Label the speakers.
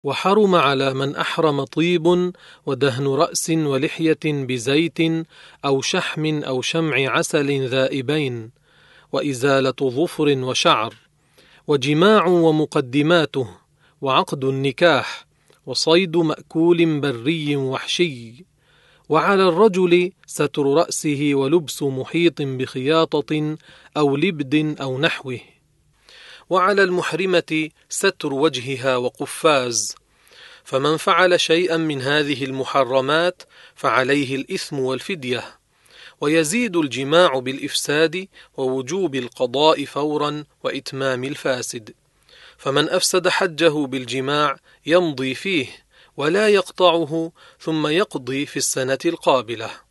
Speaker 1: وحرم على من أحرم طيب ودهن رأس ولحية بزيت أو شحم أو شمع عسل ذائبين، وإزالة ظفر وشعر، وجماع ومقدماته، وعقد النكاح، وصيد مأكول بري وحشي. وعلى الرجل ستر رأسه ولبس محيط بخياطة أو لبد أو نحوه. وعلى المحرمة ستر وجهها وقفاز. فمن فعل شيئا من هذه المحرمات فعليه الإثم والفدية، ويزيد الجماع بالإفساد ووجوب القضاء فورا وإتمام الفاسد. فمن أفسد حجه بالجماع يمضي فيه ولا يقطعه، ثم يقضي في السنة القابلة.